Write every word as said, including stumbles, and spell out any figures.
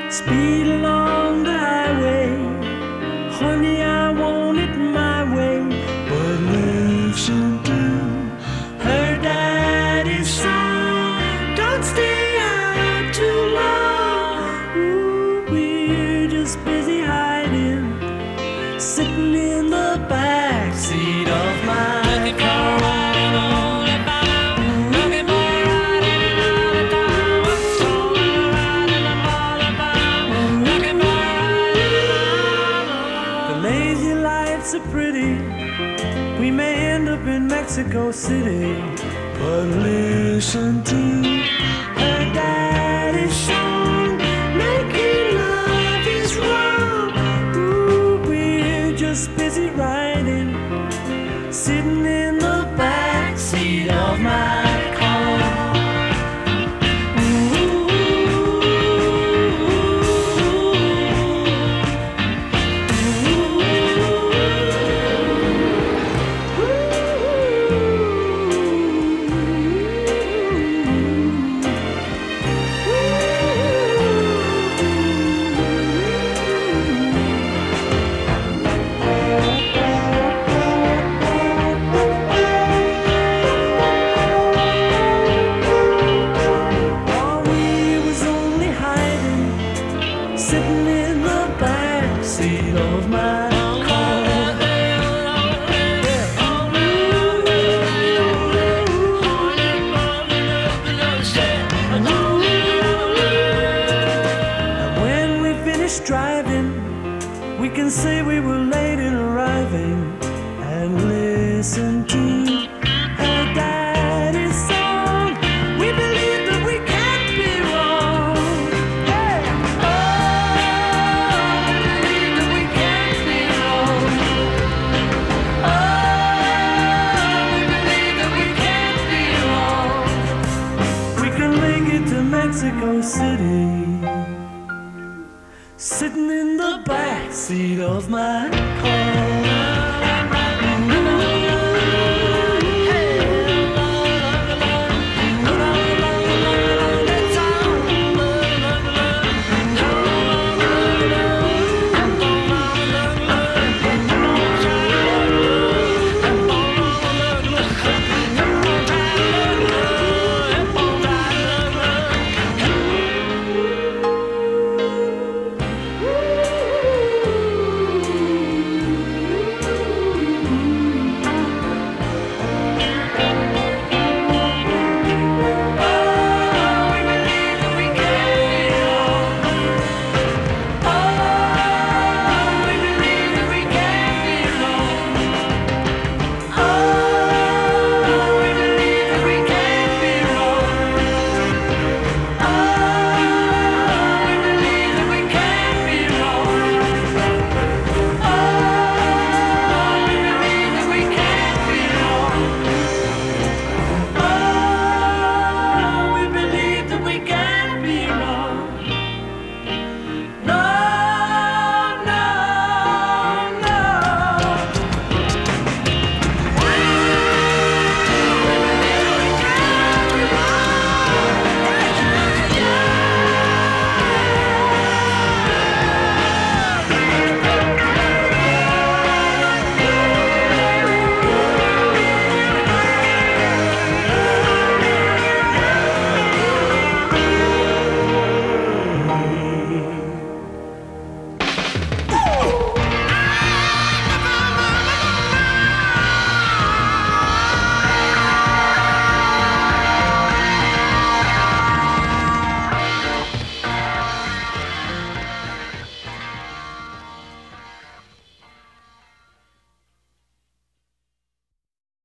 Speed along the highway, honey, I want it my way. But listen to her daddy's song. Don't stay out too long. Ooh, we're just busy hiding, sitting in the back seat of my car. Lazy lights are pretty, we may end up in Mexico City. But listen to her daddy's song. Making love is wrong. Ooh, we're just busy riding, sitting in the back seat of my car. Sitting in the back seat of my car. And when we finish driving, we can say we were late in arriving, and listen to her daddy's song. We believe that we can't be wrong. Mexico City, sitting in the back seat of my car.